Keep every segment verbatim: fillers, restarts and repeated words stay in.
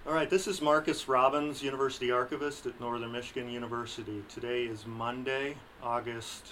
All right, this is Marcus Robbins, University Archivist at Northern Michigan University. Today is Monday, August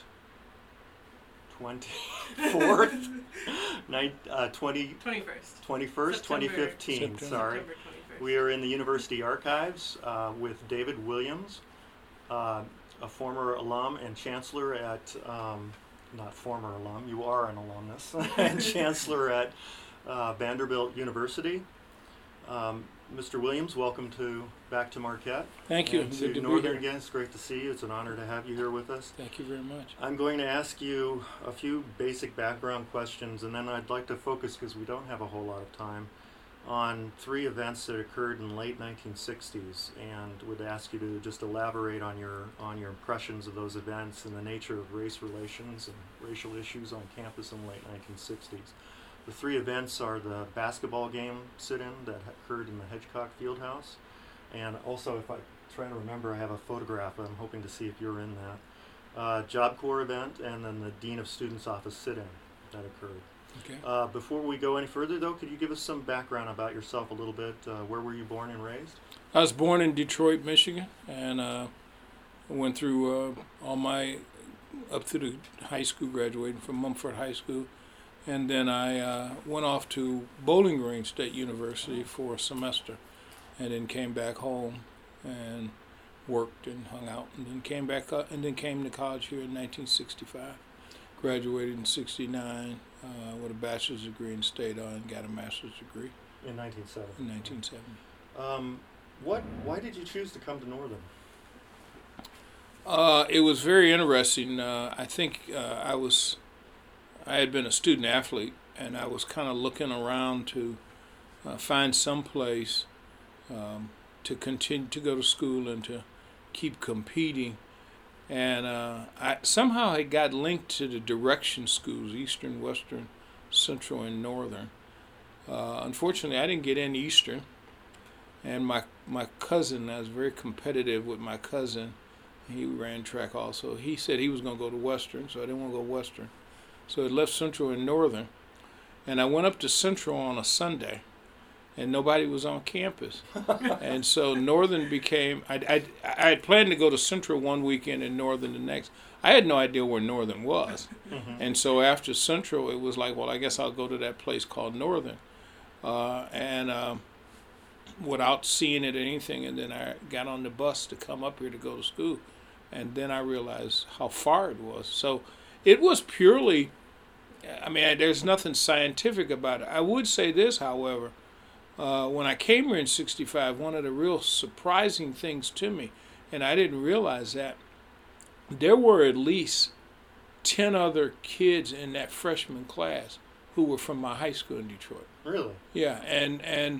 twenty-fourth, Nin- uh, twenty, twenty-first. twenty-first, twenty fifteen, September. sorry. September twenty-first. We are in the University Archives uh, with David Williams, uh, a former alum and chancellor at, um, not former alum, you are an alumnus, and chancellor at uh, Vanderbilt University. Um, Mister Williams, welcome to back to Marquette. Thank you. And Good to to be Northern here. again. It's great to see you. It's an honor to have you here with us. Thank you very much. I'm going to ask you a few basic background questions, and then I'd like to focus, because we don't have a whole lot of time, on three events that occurred in the late nineteen sixties, and would ask you to just elaborate on your on your impressions of those events and the nature of race relations and racial issues on campus in the late nineteen sixties. The three events are the basketball game sit-in that occurred in the Hedgecock Fieldhouse, and also, if I try to remember, I have a photograph. I'm hoping to see if you're in that. Uh, Job Corps event, and then the Dean of Students Office sit-in that occurred. Okay. Uh, before we go any further, though, could you give us some background about yourself a little bit? Uh, where were you born and raised? I was born in Detroit, Michigan, and uh, went through uh, all my up to the high school, graduating from Mumford High School, and then I uh, went off to Bowling Green State University for a semester, and then came back home and worked and hung out, and then came back up, and then came to college here in nineteen sixty-five. Graduated in sixty-nine uh, with a bachelor's degree and stayed on and got a master's degree In nineteen seventy. in nineteen seventy. Um, what? Why did you choose to come to Northern? Uh, it was very interesting. Uh, I think uh, I was, I had been a student athlete, and I was kind of looking around to uh, find some place um, to continue to go to school and to keep competing. And uh, I somehow I got linked to the direction schools, Eastern, Western, Central, and Northern. Uh, unfortunately, I didn't get in Eastern, and my my cousin, I was very competitive with my cousin. He ran track also. He said he was going to go to Western, so I didn't want to go Western. So I left Central and Northern, and I went up to Central on a Sunday, and nobody was on campus. And so Northern became, I, I, I had planned to go to Central one weekend and Northern the next. I had no idea where Northern was. Mm-hmm. And so after Central, it was like, well, I guess I'll go to that place called Northern. Uh, and um, without seeing it or anything, and then I got on the bus to come up here to go to school. And then I realized how far it was. So it was purely, I mean, I, there's nothing scientific about it. I would say this, however. Uh, when I came here in sixty-five, one of the real surprising things to me, and I didn't realize that, there were at least ten other kids in that freshman class who were from my high school in Detroit. Really? Yeah, and and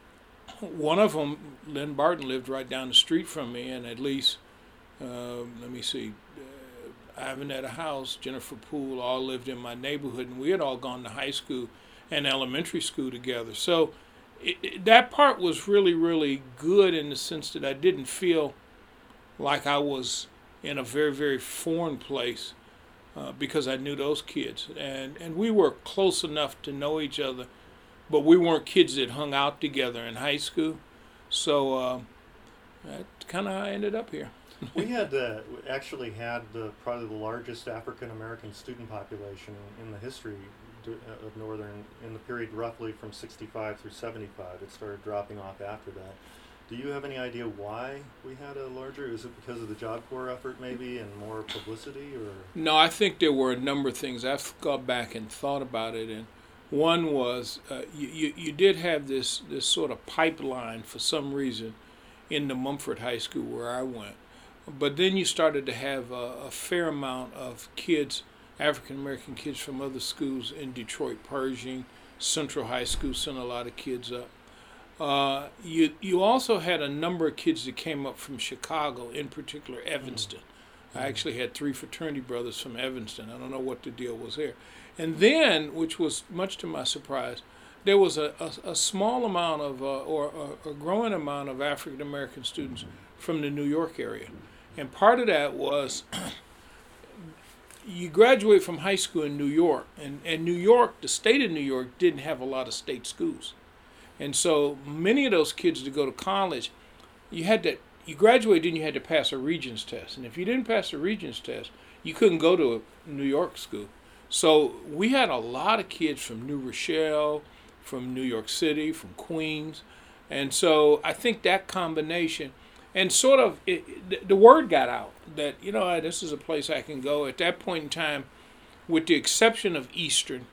one of them, Lynn Barton, lived right down the street from me, and at least, uh, let me see, uh, Ivan at a house, Jennifer Poole, all lived in my neighborhood, and we had all gone to high school and elementary school together. So It, it, that part was really, really good in the sense that I didn't feel like I was in a very, very foreign place uh, because I knew those kids. And, and we were close enough to know each other, but we weren't kids that hung out together in high school. So uh, that's kind of how I ended up here. We had uh, actually had the, probably the largest African American student population in the history of Northern in the period roughly from sixty-five through seventy-five. It started dropping off after that. Do you have any idea why we had a larger? Is it because of the Job Corps effort maybe and more publicity, or? No, I think there were a number of things. I've gone back and thought about it, and one was uh, you, you you did have this this sort of pipeline for some reason in the Mumford High School where I went, but then you started to have a, a fair amount of kids, African American kids from other schools in Detroit. Pershing, Central High School sent a lot of kids up. Uh, you you also had a number of kids that came up from Chicago, in particular Evanston. Mm-hmm. I actually had three fraternity brothers from Evanston. I don't know what the deal was there. And then, which was much to my surprise, there was a, a, a small amount of, uh, or a, a growing amount of African American students from the New York area. And part of that was you graduate from high school in New York, and, and New York, the state of New York, didn't have a lot of state schools. And so many of those kids to go to college, you had to, you graduated and you had to pass a Regents test. And if you didn't pass the Regents test, you couldn't go to a New York school. So we had a lot of kids from New Rochelle, from New York City, from Queens. And so I think that combination, and sort of it, the word got out that, you know, this is a place I can go. At that point in time, with the exception of Eastern,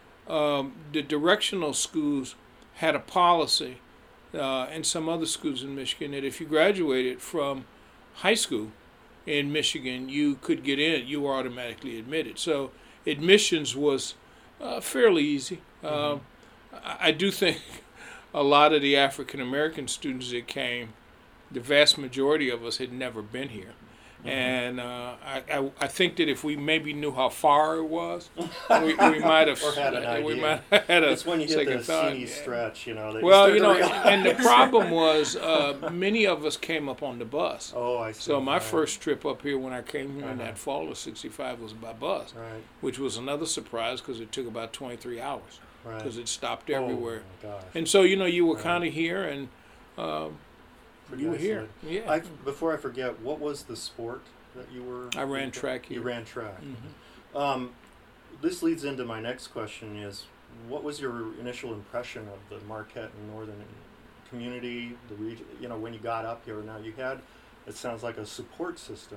um, the directional schools had a policy, uh, and some other schools in Michigan, that if you graduated from high school in Michigan, you could get in. You were automatically admitted. So admissions was uh, fairly easy. Mm-hmm. Um, I, I do think a lot of the African American students that came, the vast majority of us had never been here. Mm-hmm. And uh, I, I I think that if we maybe knew how far it was, we, we might have or had an idea. We might have had a it's when you hit second the thought. C stretch, you know. That Well, you, you know, start to and the problem was uh, many of us came up on the bus. Oh, I see. So my right. first trip up here when I came here uh-huh. in that fall of sixty-five was by bus, right. which was another surprise because it took about twenty-three hours because right. it stopped everywhere. Oh, my gosh. And so, you know, you were right. kind of here and um, you were here. Yeah. I, before I forget, what was the sport that you were? I ran track here. You ran track. Mm-hmm. Um, this leads into my next question: is what was your initial impression of the Marquette and Northern community, the region? You know, when you got up here, now you had, it sounds like a support system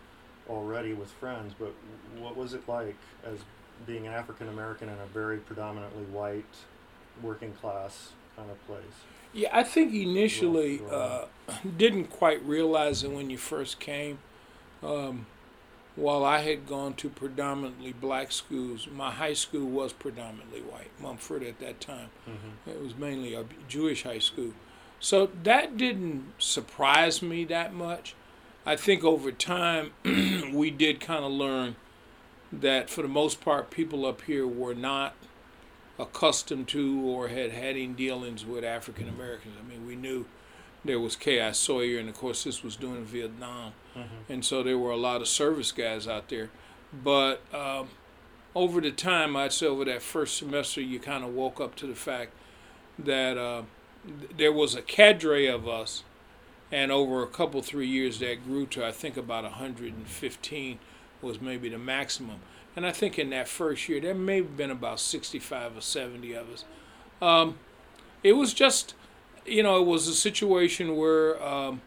already with friends, but what was it like as being an African American in a very predominantly white, working class kind of place? Yeah, I think initially uh, didn't quite realize it when you first came. Um, while I had gone to predominantly black schools, my high school was predominantly white, Mumford at that time. Mm-hmm. It was mainly a Jewish high school. So that didn't surprise me that much. I think over time we did kind of learn that for the most part people up here were not accustomed to or had had any dealings with African Americans. I mean, we knew there was K I Sawyer, and of course this was during Vietnam, mm-hmm. and so there were a lot of service guys out there. But um, over the time, I'd say over that first semester, you kind of woke up to the fact that uh, th- there was a cadre of us, and over a couple, three years that grew to, I think, about one hundred fifteen was maybe the maximum. And I think in that first year, there may have been about sixty-five or seventy of us. Um, it was just, you know, it was a situation where um,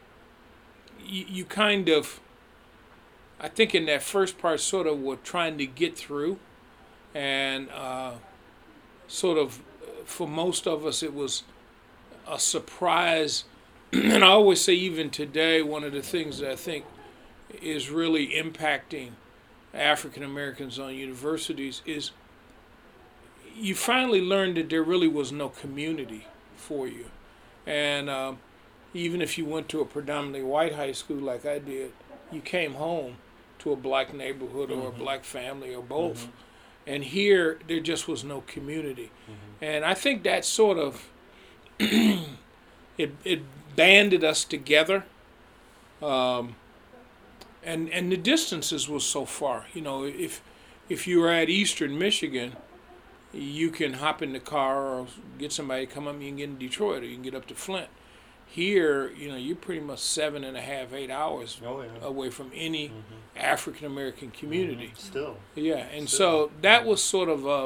you, you kind of, I think in that first part, sort of were trying to get through. And uh, sort of, for most of us, it was a surprise. And I always say, even today, one of the things that I think is really impacting African Americans on universities is you finally learned that there really was no community for you. And um, even if you went to a predominantly white high school like I did, you came home to a black neighborhood or mm-hmm. a black family or both. Mm-hmm. And here, there just was no community. Mm-hmm. And I think that sort of, it, it banded us together. Um, And and the distances was so far. You know, if if you were at Eastern Michigan, you can hop in the car or get somebody to come up. You can get in Detroit or you can get up to Flint. Here, you know, you're pretty much seven and a half, eight hours oh, yeah. away from any mm-hmm. African American community. Mm-hmm. Still. Yeah, and Still. so that was sort of a,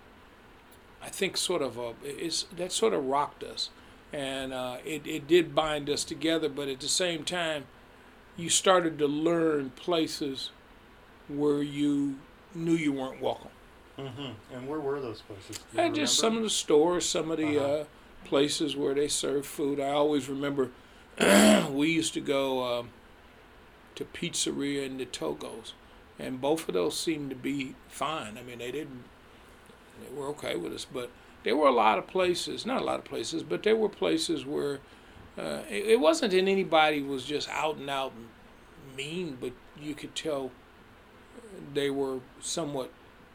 I think sort of a, it's, that sort of rocked us. And uh, it, it did bind us together, but at the same time, you started to learn places where you knew you weren't welcome. Mm-hmm. And where were those places? Do you And just remember? some of the stores, some of the uh-huh. uh, places where they serve food. I always remember we used to go um, to Pizzeria and the Togos, and both of those seemed to be fine. I mean, they didn't, they were okay with us, but there were a lot of places, not a lot of places, but there were places where Uh, it, it wasn't that anybody was just out and out mean, but you could tell they were somewhat,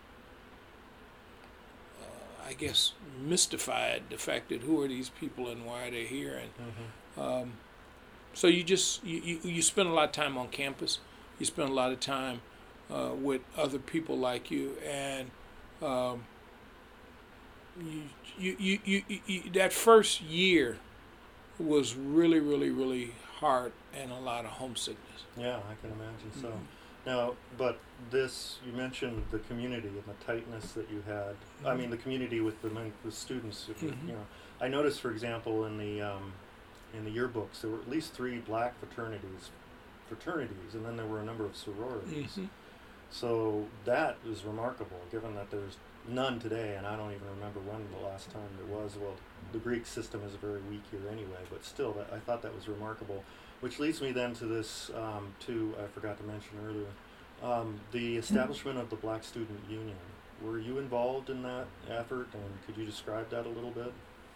uh, I guess, mystified, the fact that who are these people and why are they here? And mm-hmm. um, so you just, you, you, you spend a lot of time on campus. You spend a lot of time uh, with other people like you. And um, you, you, you, you, you, you, that first year was really, really, really hard and a lot of homesickness. Yeah, I can imagine so. Mm-hmm. Now, but this, you mentioned the community and the tightness that you had. Mm-hmm. I mean, the community with the, the students. Mm-hmm. You know, I noticed, for example, in the um, in the yearbooks, there were at least three black fraternities, fraternities, and then there were a number of sororities. Mm-hmm. So that is remarkable, given that there's none today, and I don't even remember when the last time there was. Well, the Greek system is very weak here anyway, but still, that, I thought that was remarkable. Which leads me then to this, um, to, I forgot to mention earlier, um, the establishment of the Black Student Union. Were you involved in that effort, and could you describe that a little bit?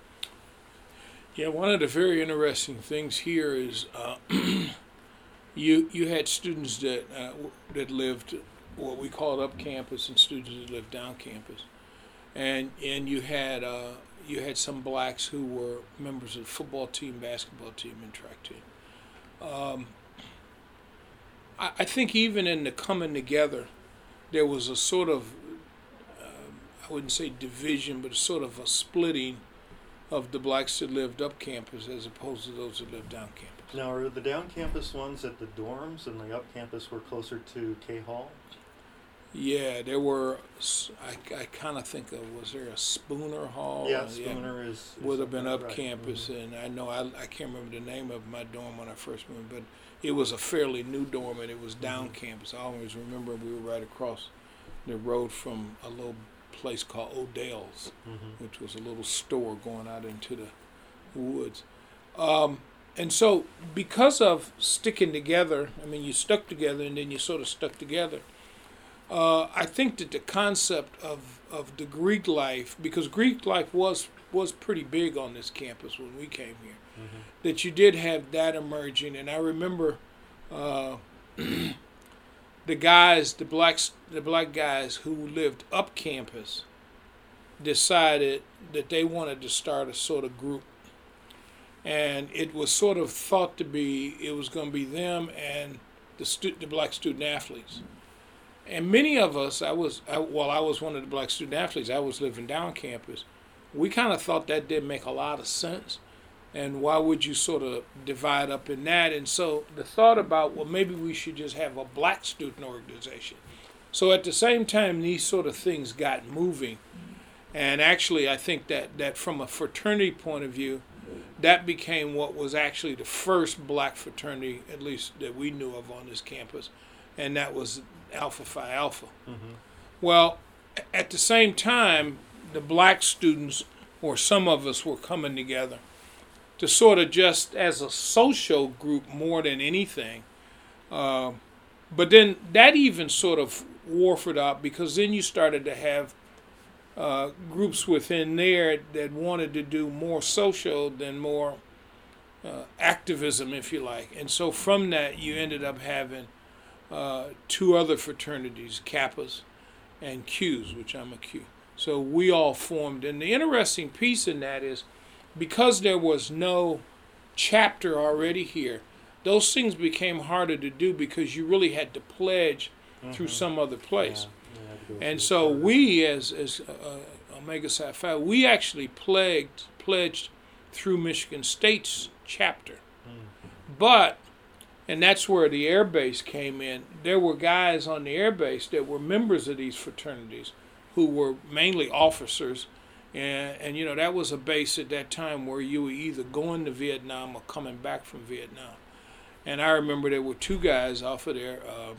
Yeah, one of the very interesting things here is uh, you you had students that uh, that lived what we called up campus and students that lived down campus, and and you had uh, you had some blacks who were members of the football team, basketball team, and track team. Um, I, I think even in the coming together, there was a sort of, uh, I wouldn't say division, but a sort of a splitting of the blacks that lived up campus as opposed to those that lived down campus. Now, are the down campus ones at the dorms and the up campus were closer to K Hall? Yeah, there were, I, I kind of think of, was there a Spooner Hall? Yeah, Spooner yeah, is, is... would have been up right. campus, mm-hmm. and I know, I, I can't remember the name of my dorm when I first moved, but it was a fairly new dorm, and it was down mm-hmm. campus. I always remember we were right across the road from a little place called Odell's, mm-hmm. which was a little store going out into the woods. Um, and so because of sticking together, I mean, you stuck together, and then you sort of stuck together, Uh, I think that the concept of, of the Greek life, because Greek life was was pretty big on this campus when we came here, mm-hmm. that you did have that emerging. And I remember uh, the guys, the blacks, the black guys who lived up campus decided that they wanted to start a sort of group. And it was sort of thought to be, it was going to be them and the stu- the black student athletes. And many of us, I was, I, well, I was one of the black student athletes. I was living down campus. We kind of thought that didn't make a lot of sense. And why would you sort of divide up in that? And so the thought about, well, maybe we should just have a black student organization. So at the same time, these sort of things got moving. And actually, I think that, that from a fraternity point of view, that became what was actually the first black fraternity, at least that we knew of on this campus. And that was Alpha Phi Alpha. Mm-hmm. Well, at the same time, the black students, or some of us, were coming together to sort of just as a social group more than anything. Uh, but then that even sort of warfed out, because then you started to have uh, groups within there that wanted to do more social than more uh, activism, if you like. And so from that, you ended up having Uh, two other fraternities, Kappas and Qs, which I'm a Q. So we all formed. And the interesting piece in that is, because there was no chapter already here, those things became harder to do because you really had to pledge mm-hmm. through some other place. Yeah, and so we, as as uh, Omega Psi Phi, we actually pledged, pledged through Michigan State's chapter. Mm-hmm. But and that's where the air base came in. There were guys on the air base that were members of these fraternities who were mainly officers. And, and you know, that was a base at that time where you were either going to Vietnam or coming back from Vietnam. And I remember there were two guys off of there, uh,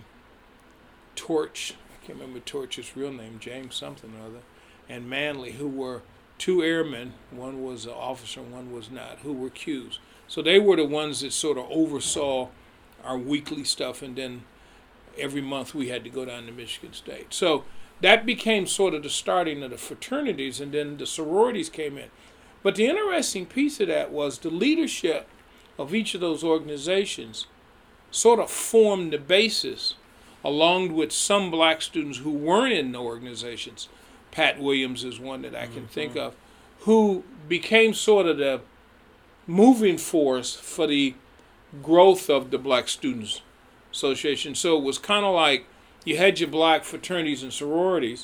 Torch, I can't remember Torch's real name, James something or other, and Manley, who were two airmen. One was an officer, one was not, who were Qs. So they were the ones that sort of oversaw our weekly stuff, and then every month we had to go down to Michigan State. So that became sort of the starting of the fraternities, and then the sororities came in. But the interesting piece of that was the leadership of each of those organizations sort of formed the basis, along with some black students who weren't in the organizations. Pat Williams is one that I can mm-hmm. think of, who became sort of the moving force for the growth of the Black Students Association. So it was kind of like you had your black fraternities and sororities,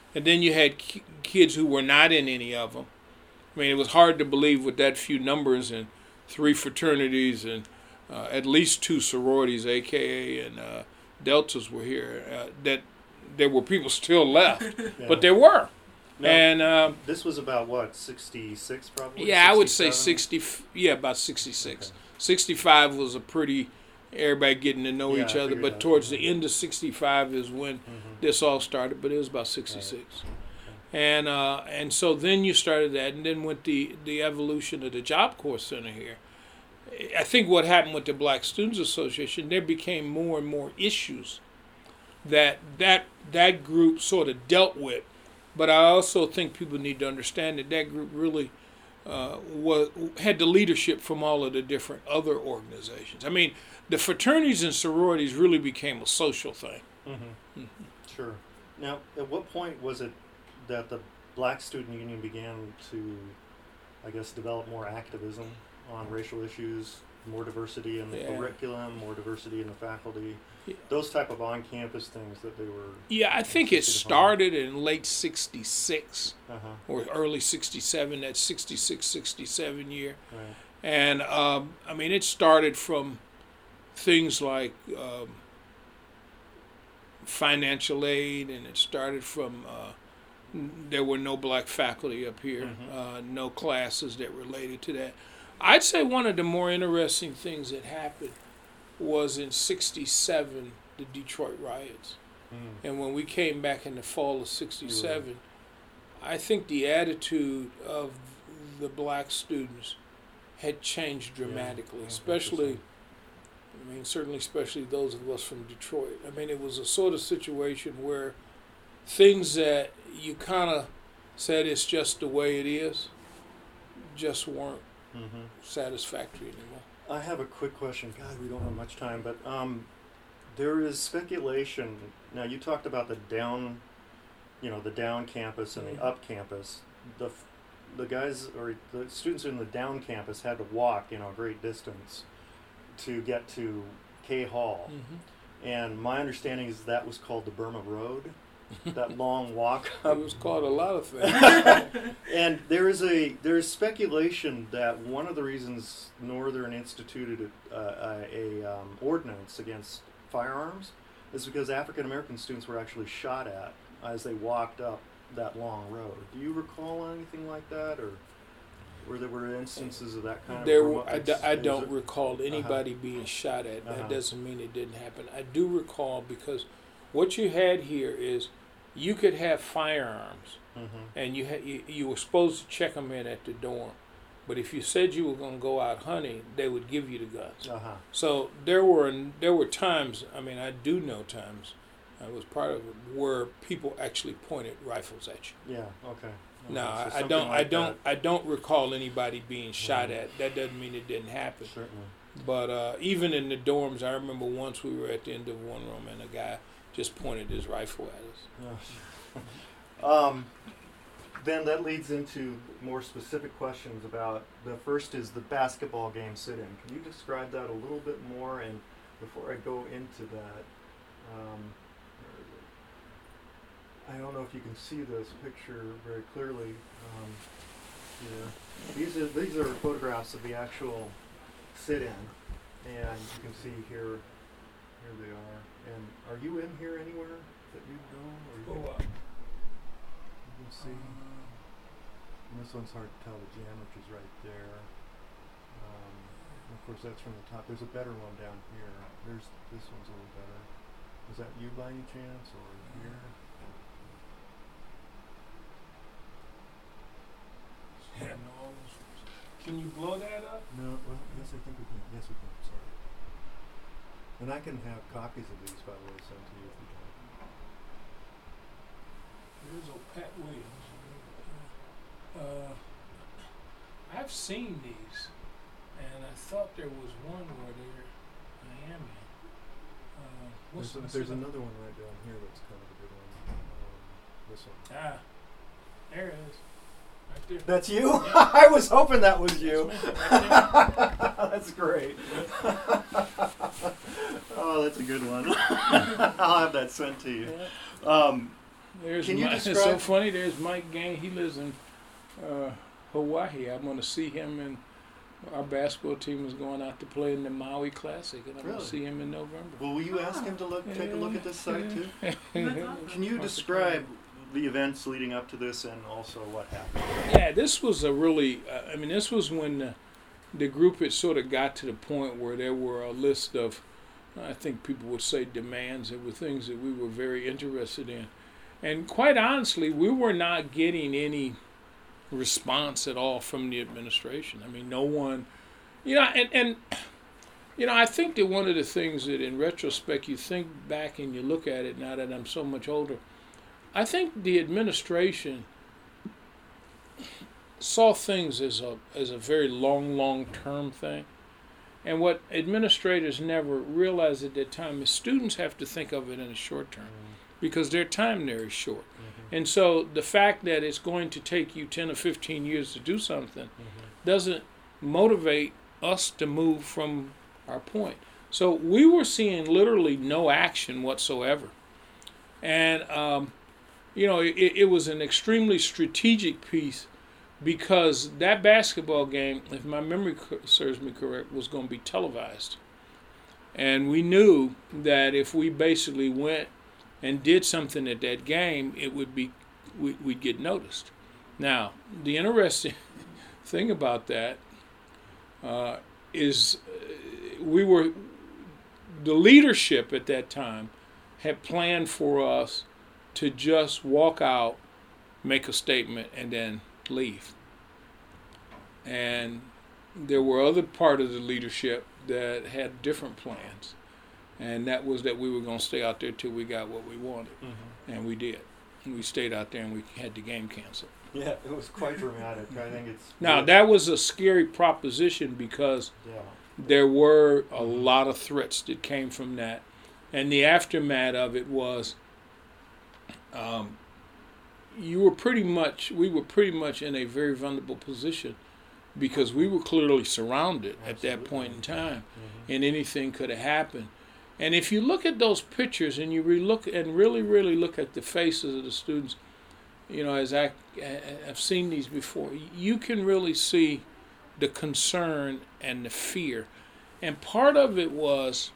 and then you had ki- kids who were not in any of them. I mean, it was hard to believe with that few numbers and three fraternities and uh, at least two sororities, A K A and uh, Deltas were here, uh, that there were people still left, Yeah. but there were. Now, and um, this was about what, sixty-six probably? yeah, I would say sixty-seven? sixty. Yeah, about sixty-six. Okay. sixty-five was a pretty everybody getting to know Yeah, each I other, figured but that. towards the end of sixty-five is when Mhm. this all started. But it was about sixty-six. Right. And uh, and so then you started that, and then with the, the evolution of the Job Corps Center here, I think what happened with the Black Students Association, there became more and more issues that that that group sort of dealt with. But I also think people need to understand that that group really uh, was had the leadership from all of the different other organizations. I mean, the fraternities and sororities really became a social thing. Mm-hmm. Mm-hmm. Sure. Now, at what point was it that the Black Student Union began to, I guess, develop more activism on racial issues, more diversity in the Yeah. curriculum, more diversity in the faculty, Yeah. those type of on-campus things that they were... Yeah, I think it insisted upon? started in late sixty-six Uh-huh. or early sixty-seven, that sixty-six sixty-seven year. Right. And, um, I mean, it started from things like um, financial aid, and it started from... Uh, there were no black faculty up here, Mhm. uh, no classes that related to that. I'd say one of the more interesting things that happened was in sixty-seven, the Detroit riots. Mm. And when we came back in the fall of sixty-seven, I think the attitude of the black students had changed dramatically, Yeah, especially, I mean, certainly especially those of us from Detroit. I mean, it was a sort of situation where things that you kind of said it's just the way it is just weren't Mm-hmm. satisfactory anymore. I have a quick question. God, we don't have much time, but um, there is speculation. Now, you talked about the down, you know, the down campus and Mhm. the up campus. The f- the guys or the students in the down campus had to walk, you know, a great distance to get to K Hall. Mm-hmm. And my understanding is that was called the Burma Road, that long walk It up. was called a lot of things. And there is a there is speculation that one of the reasons Northern instituted a, a, a um, ordinance against firearms is because African American students were actually shot at as they walked up that long road. Do you recall anything like that, or where there were instances of that kind There, of? were, I, do, I don't recall anybody Uh-huh. being shot at. That Uh-huh. doesn't mean it didn't happen. I do recall because what you had here is you could have firearms, Mm-hmm. and you had you, you were supposed to check them in at the dorm. But if you said you were going to go out hunting, they would give you the guns. Uh huh. So there were there were times. I mean, I do know times. I was part of it where people actually pointed rifles at you. Yeah. Okay. No, Okay, so I, I something don't. I like don't. I don't recall anybody being shot Mhm. at. That doesn't mean it didn't happen. that. Certainly. But uh, even in the dorms, I remember once we were at the end of one room and a guy just pointed his rifle at us. um, then that leads into more specific questions about the first is the basketball game sit-in. Can you describe that a little bit more? And before I go into that, um, where is it? I don't know if you can see this picture very clearly. Um, yeah. These are these are photographs of the actual sit-in, and you can see here. Here they are. And are you in here anywhere that you know? Or you Oh, can, you can see. And this one's hard to tell. The geometry's right there. Um, and of course, that's from the top. There's a better one down here. There's this one's a little better. Is that you by any chance, or here? Can you blow that up? No. Well, yes, I think we can. Yes, we can. Sorry. And I can have copies of these, by the way, sent to you if you'd like. There's old Pat Williams. Uh, I've seen these, and I thought there was one where they're Miami. Uh, what's There's, a, what's there's the- another one right down here that's kind of a good one. Um, this one. Ah, there it is. Right there. That's you? Yeah. I was hoping that was you. That's me, right That's great. oh, that's a good one. I'll have that sent to you. there. Um, There's Can you Mike, describe? It's so funny. There's Mike Gain. He lives in uh, Hawaii. I'm going to see him, and our basketball team is going out to play in the Maui Classic, and I'm Really? going to see him in November. Well, will you ask him to look, take a look at this site too? Yeah. Can you describe the events leading up to this and also what happened? Yeah, this was a really, uh, I mean, this was when the, the group had sort of got to the point where there were a list of, I think people would say demands. There were things that we were very interested in. And quite honestly, we were not getting any response at all from the administration. I mean, no one, you know, and, and you know, I think that one of the things that in retrospect you think back and you look at it now that I'm so much older, I think the administration saw things as a as a very long, long term thing. And what administrators never realized at that time is students have to think of it in a short term mm-hmm. because their time there is short. Mm-hmm. And so the fact that it's going to take you ten or fifteen years to do something mm-hmm. doesn't motivate us to move from our point. So we were seeing literally no action whatsoever. And, um, you know, it, it was an extremely strategic piece because that basketball game, if my memory serves me correct, was going to be televised. And we knew that if we basically went and did something at that game, it would be, we, we'd get noticed. Now, the interesting thing about that uh, is uh, we were, the leadership at that time had planned for us to just walk out, make a statement, and then leave. And there were other part of the leadership that had different plans, and that was that we were going to stay out there till we got what we wanted, mm-hmm. and we did. And we stayed out there, and we had the game canceled. Yeah, it was quite dramatic. I think it's now that was a scary proposition because yeah. there were a mm-hmm. lot of threats that came from that, and the aftermath of it was. Um, you were pretty much, we were pretty much in a very vulnerable position because we were clearly surrounded Absolutely. At that point in time, mm-hmm. and anything could have happened. And if you look at those pictures and you re-look and really, really look at the faces of the students, you know, as I, I've seen these before, you can really see the concern and the fear. And part of it was,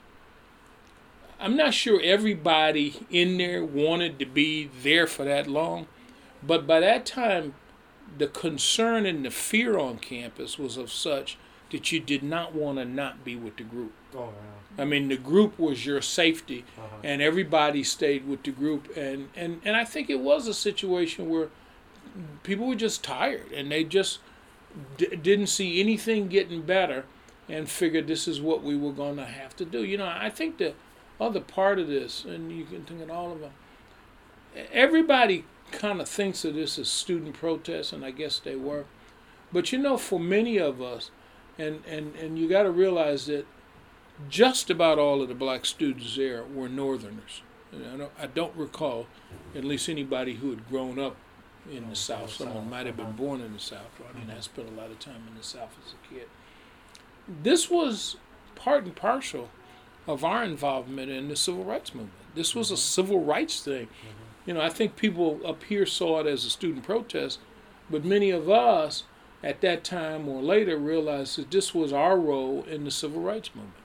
I'm not sure everybody in there wanted to be there for that long, but by that time, the concern and the fear on campus was of such that you did not want to not be with the group. Oh, yeah. I mean, the group was your safety, uh-huh. and everybody stayed with the group. And, and, and I think it was a situation where people were just tired, and they just d- didn't see anything getting better and figured this is what we were going to have to do. You know, I think the other part of this, and you can think of all of them, everybody kind of thinks of this as student protests, and I guess they were. But, you know, for many of us, and, and, and you got to realize that just about all of the black students there were Northerners. And I don't, I don't recall at least anybody who had grown up in the South. Someone might have been born in the South. I mean, I spent a lot of time in the South as a kid. This was part and parcel of our involvement in the civil rights movement. This was a civil rights thing. Mm-hmm. You know, I think people up here saw it as a student protest, but many of us at that time or later realized that this was our role in the civil rights movement.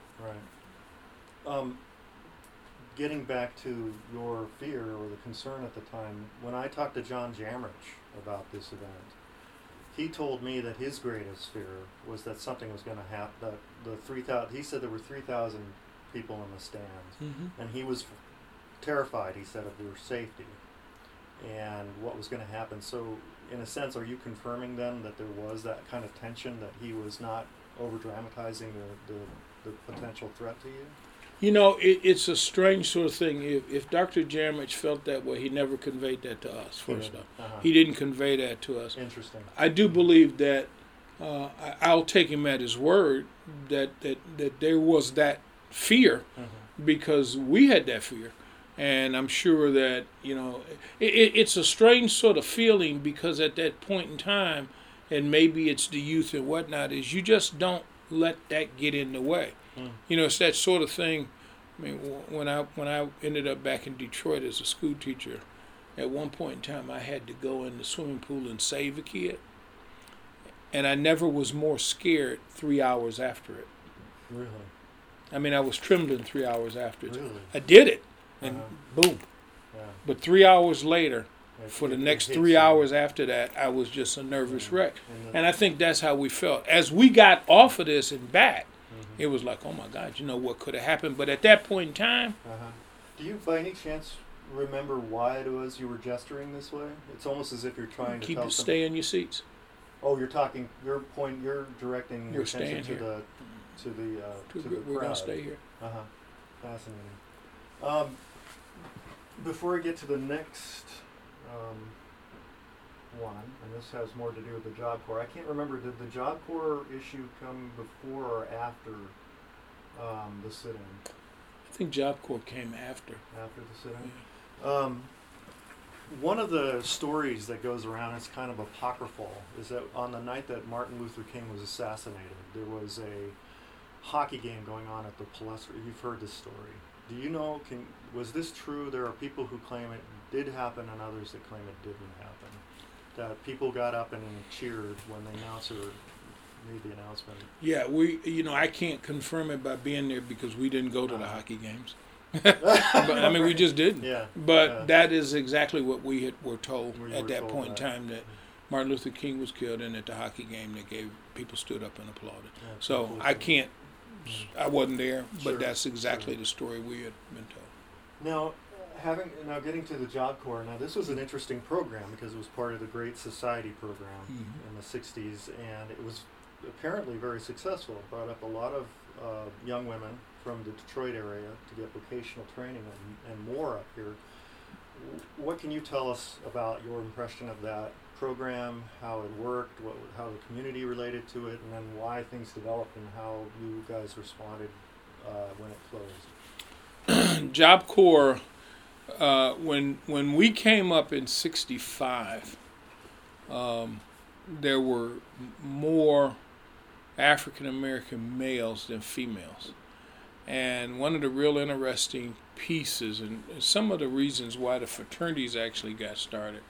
Right. Um, getting back to your fear or the concern at the time, when I talked to John Jamrich about this event, he told me that his greatest fear was that something was going to happen. That the three thousand, he said there were three thousand people in the stands, mm-hmm. and he was terrified. He said of their safety and what was going to happen. So, in a sense, are you confirming then that there was that kind of tension, that he was not over dramatizing the, the, the potential threat to you? You know, it, it's a strange sort of thing. If, if Doctor Jamrich felt that way, he never conveyed that to us, first off. Uh-huh. He didn't convey that to us. Interesting. I do believe that, uh, I, I'll take him at his word, that, that, that there was that fear, mm-hmm. because we had that fear. And I'm sure that, you know, it, it, it's a strange sort of feeling because at that point in time, and maybe it's the youth and whatnot, is you just don't let that get in the way. Mm. You know, it's that sort of thing. I mean, when I when I ended up back in Detroit as a school teacher, at one point in time I had to go in the swimming pool and save a kid. And I never was more scared three hours after it. Really? I mean, I was trembling three hours after it. Really? I did it, and uh-huh. boom. Yeah. But three hours later, It, for the it, next it three you. hours after that, I was just a nervous Yeah. wreck. And, the, And I think that's how we felt. As we got off of this and back, mm-hmm. it was like, oh my God, you know what could have happened. But at that point in time, uh-huh. Do you, by any chance, remember why it was you were gesturing this way? It's almost as if you're trying to keep tell it, some- stay in your seats. Oh, you're talking. You're point. You're directing We're your attention staying to here. the to the uh, To, to the we're crowd. going to stay here. Uh huh. Fascinating. Um, before I get to the next um, one, and this has more to do with the Job Corps. I can't remember. Did the Job Corps issue come before or after um, the sit-in? I think Job Corps came after. After the sit-in. Yeah. Um, one of the stories that goes around, it's kind of apocryphal, is that on the night that Martin Luther King was assassinated, there was a hockey game going on at the Palestra. You've heard this story. Do you know, can, was this true? There are people who claim it did happen and others that claim it didn't happen. That people got up and cheered when the announcer made the announcement. Yeah, we, you know, I can't confirm it by being there because we didn't go to the hockey games. But I mean, we just didn't. Yeah. But yeah. that is exactly what we had, were told We at were that told point that. in time, that Martin Luther King was killed, and at the hockey game, they gave people stood up and applauded. Yeah, So people I said- can't, I wasn't there, Sure, but that's exactly sure. the story we had been told. Now, having now getting to the Job Corps. Now, this was an interesting program because it was part of the Great Society program Mhm. in the sixties, and it was apparently very successful. It brought up a lot of uh, young women from the Detroit area to get vocational training and, and more up here. W- What can you tell us about your impression of that program, how it worked, what, how the community related to it, and then why things developed and how you guys responded uh, when it closed? Job Corps, uh, when when we came up in sixty-five, um, there were m- more African American males than females. And one of the real interesting pieces, and some of the reasons why the fraternities actually got started,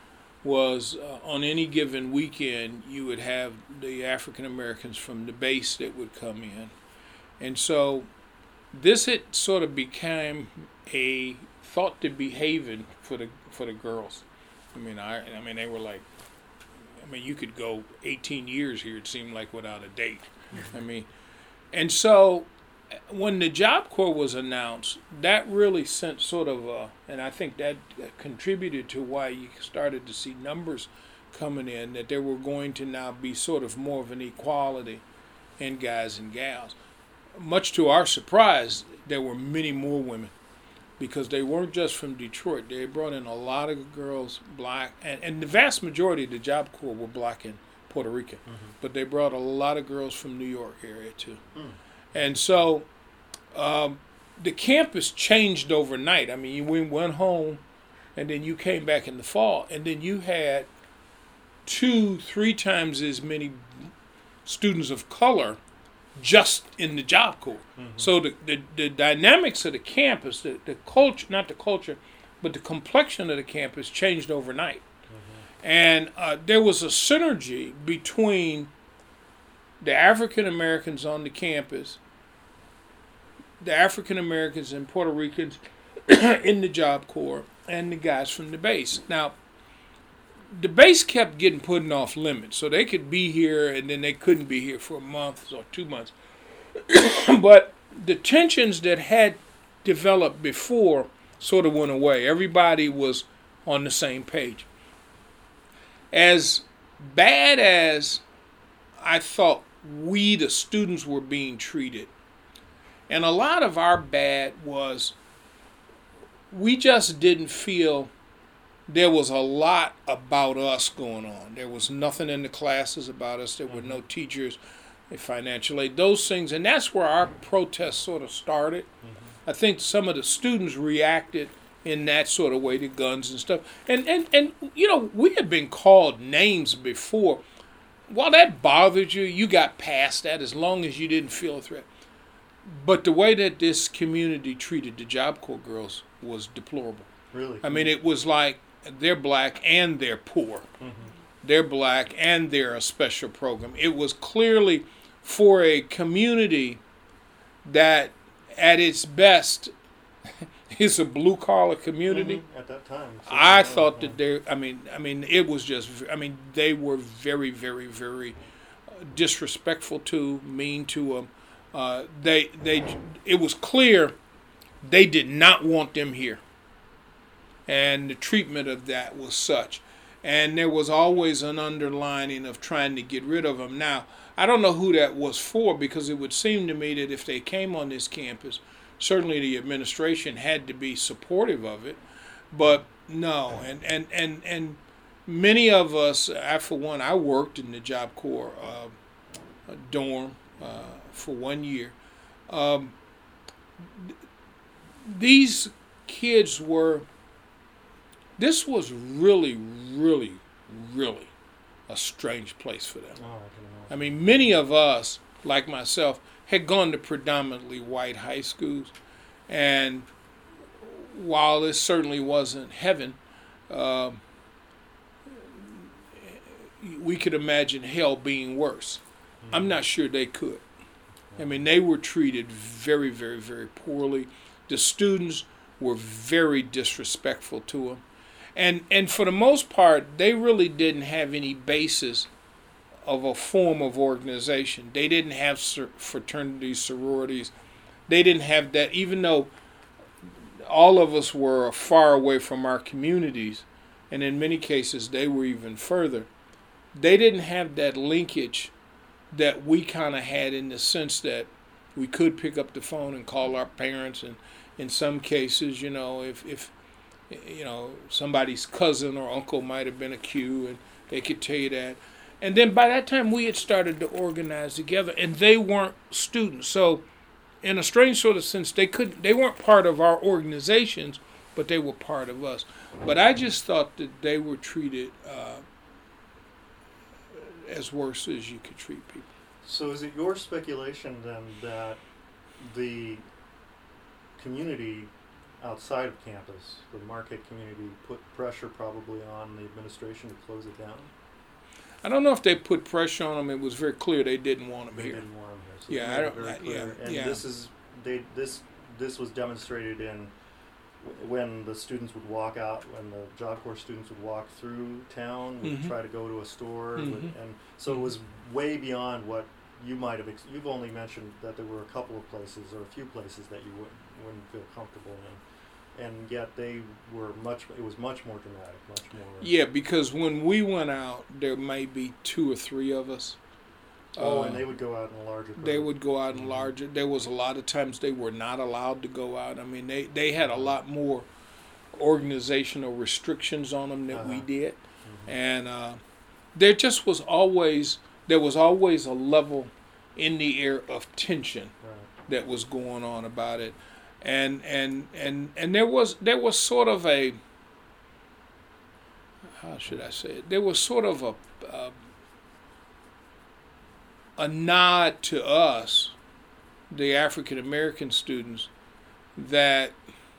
was uh, on any given weekend you would have the African Americans from the base that would come in. And so this had sort of became a thought to be haven for the for the girls. I mean, I I mean they were like, I mean you could go eighteen years here, it seemed like, without a date. I mean, and so when the Job Corps was announced, that really sent sort of a, and I think that contributed to why you started to see numbers coming in, that there were going to now be sort of more of an equality in guys and gals. Much to our surprise, there were many more women, because they weren't just from Detroit. They brought in a lot of girls, black, and, and the vast majority of the Job Corps were black and Puerto Rican, Mm-hmm. but they brought a lot of girls from New York area too. Mm. And so um, the campus changed overnight. I mean, you went, went home, and then you came back in the fall, and then you had two, three times as many students of color just in the Job Corps. Mm-hmm. So the, the, the dynamics of the campus, the, the culture, not the culture, but the complexion of the campus changed overnight. Mm-hmm. And uh, there was a synergy between the African Americans on the campus, the African Americans and Puerto Ricans in the Job Corps, and the guys from the base. Now, the base kept getting put off limits, so they could be here and then they couldn't be here for a month or two months. But the tensions that had developed before sort of went away. Everybody was on the same page. As bad as I thought we, the students, were being treated, and a lot of our bad was we just didn't feel there was a lot about us going on. There was nothing in the classes about us. There were no teachers, financial aid, those things. And that's where our protest sort of started. Mm-hmm. I think some of the students reacted in that sort of way to guns and stuff. And, and, and you know, we had been called names before. While that bothered you, you got past that as long as you didn't feel a threat. But the way that this community treated the Job Corps girls was deplorable. Really? I mean, it was like they're black and they're poor. Mm-hmm. They're black and they're a special program. It was clearly for a community that at its best is a blue collar community. Mm-hmm. At that time. So I thought that they, I mean, I mean, it was just, I mean, they were very, very, very disrespectful to, mean to them. Uh, they, they, it was clear they did not want them here. And the treatment of that was such. And there was always an underlining of trying to get rid of them. Now, I don't know who that was for, because it would seem to me that if they came on this campus, certainly the administration had to be supportive of it. But no, and, and, and, and many of us, I for one, I worked in the Job Corps uh, dorm uh, for one year. Um, these kids were, this was really, really, really a strange place for them. Oh, I, I mean, many of us, like myself, had gone to predominantly white high schools, and while this certainly wasn't heaven, uh, we could imagine hell being worse. Mm-hmm. I'm not sure they could. I mean, they were treated very, very, very poorly. The students were very disrespectful to them. And and for the most part, they really didn't have any basis of a form of organization. They didn't have fraternities, sororities. They didn't have that, even though all of us were far away from our communities, and in many cases they were even further. They didn't have that linkage that we kind of had, in the sense that we could pick up the phone and call our parents, and in some cases, you know, if, if you know, somebody's cousin or uncle might have been a Q, and they could tell you that. And then by that time, we had started to organize together, and they weren't students. So in a strange sort of sense, they couldn't, they weren't part of our organizations, but they were part of us. But I just thought that they were treated uh, as worse as you could treat people. So is it your speculation then that the community outside of campus, the Marquette community, put pressure probably on the administration to close it down? I don't know if they put pressure on them. It was very clear they didn't want them they here. They didn't want them here. So yeah, they I don't. very I, clear. yeah, and yeah. this is they this this was demonstrated in when the students would walk out, when the Job Corps students would walk through town, would mm-hmm. try to go to a store, mm-hmm. would, and so it was way beyond what you might have. Ex- you've only mentioned that there were a couple of places or a few places that you wouldn't, wouldn't feel comfortable in, and yet they were much. It was much more dramatic, much more. Yeah, because when we went out, there may be two or three of us. Oh, uh, and Uh, they would go out in a larger group. They would go out in larger. There was a lot of times they were not allowed to go out. I mean, they, they had a lot more organizational restrictions on them than uh-huh. we did. Mm-hmm. And uh, there just was always, there was always a level in the air of tension right. that was going on about it. And, and, and, and there was, there was sort of a, how should I say it? There was sort of a, a a nod to us, the African American students, that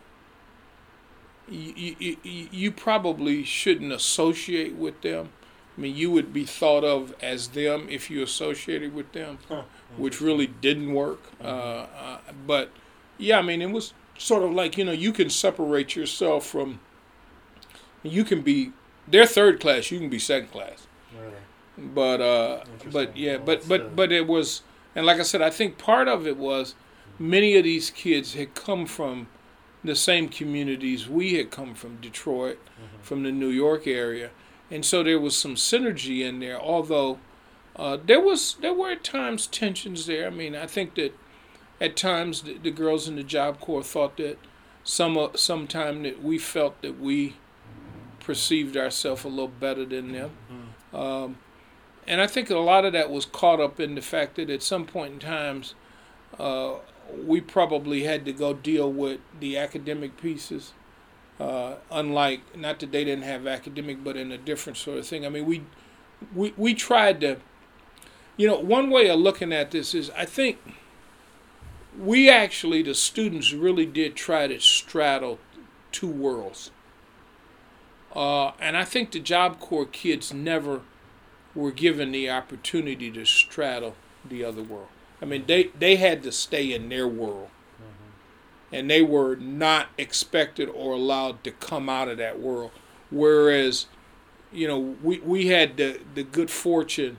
you, you, you probably shouldn't associate with them. I mean, you would be thought of as them if you associated with them, huh. which really didn't work. Mm-hmm. Uh, uh, but, yeah, I mean, it was sort of like, you know, you can separate yourself from, you can be, they're third class, you can be second class. Really? But uh, but yeah, well, but but but it was, and like I said, I think part of it was many of these kids had come from the same communities we had come from, Detroit, mm-hmm. from the New York area, and so there was some synergy in there. Although uh, there was there were at times tensions there. I mean, I think that at times the, the girls in the Job Corps thought that some uh, sometime that we felt that we perceived ourselves a little better than them. Mm-hmm. Um, And I think a lot of that was caught up in the fact that at some point in times, uh, we probably had to go deal with the academic pieces. Uh, unlike, not that they didn't have academic, but in a different sort of thing. I mean, we, we, we tried to, you know, one way of looking at this is I think we actually, the students really did try to straddle two worlds. Uh, and I think the Job Corps kids never were given the opportunity to straddle the other world. I mean, they, they had to stay in their world. Mm-hmm. And they were not expected or allowed to come out of that world. Whereas, you know, we, we had the, the good fortune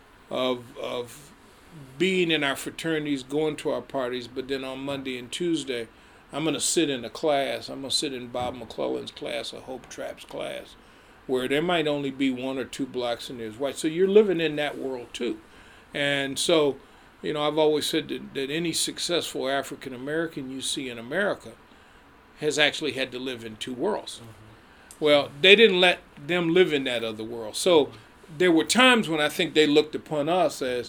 of of being in our fraternities, going to our parties, but then on Monday and Tuesday, I'm going to sit in a class. I'm going to sit in Bob McClellan's class or Hope Trapp's class, where there might only be one or two blacks and there's white. So you're living in that world too. And so, you know, I've always said that, that any successful African American you see in America has actually had to live in two worlds. Mm-hmm. Well, they didn't let them live in that other world. So there were times when I think they looked upon us as,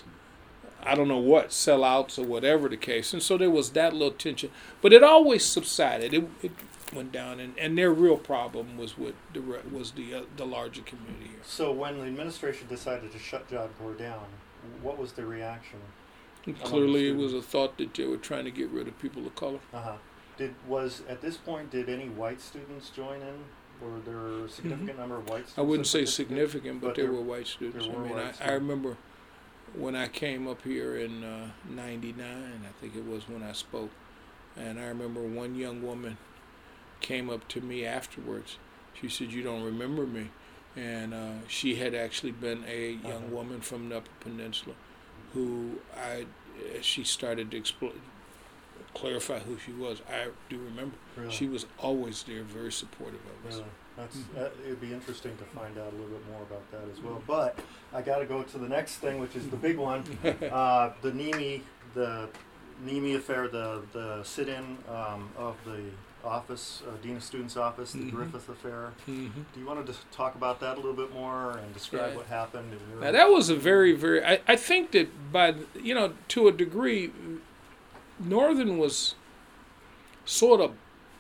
I don't know what, sellouts or whatever the case. And so there was that little tension. But it always subsided. It, it went down. And, and their real problem was with the was the uh, the larger community here. So when the administration decided to shut Job Corps down, what was the reaction? Clearly it was a thought that they were trying to get rid of people of color. Uh-huh. Did was at this point, did any white students join in? Were there a significant mm-hmm. number of white students? I wouldn't say significant, but, but there, there were white students. Were I mean, white I, students. I remember when I came up here in uh, ninety-nine, I think it was when I spoke, and I remember one young woman came up to me afterwards. She said, "You don't remember me?" And uh, she had actually been a young uh-huh. woman from the Upper Peninsula who I, as she started to expl- clarify who she was, I do remember. Really? She was always there, very supportive of us. Really? That's, mm-hmm. that, it'd be interesting to find out a little bit more about that as well. But I got to go to the next thing, which is the big one, uh, the NIMI, the NIMI affair, the the sit-in um, of the office, uh, Dean of Students' office, the mm-hmm. Griffith affair. Mm-hmm. Do you want to just talk about that a little bit more and describe yeah. what happened? In now that was a very, very. I, I think that by you know to a degree, Northern was sort of.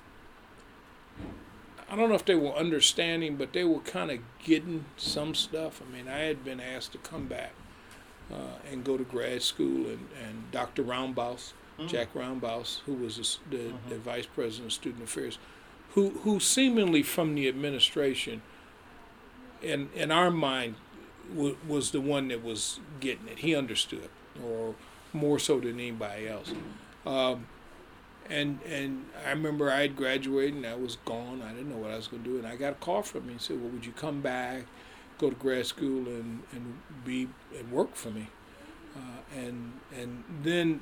I don't know if they were understanding, but they were kind of getting some stuff. I mean, I had been asked to come back uh, and go to grad school, and, and Doctor Roundbaus, mm-hmm. Jack Roundbaus, who was the, the, mm-hmm. the vice president of student affairs, who who seemingly from the administration, in in our mind, w- was the one that was getting it. He understood, or more so than anybody else. Um, And and I remember I had graduated and I was gone. I didn't know what I was going to do. And I got a call from him. He said, well, would you come back, go to grad school and, and be and work for me? Uh, and and then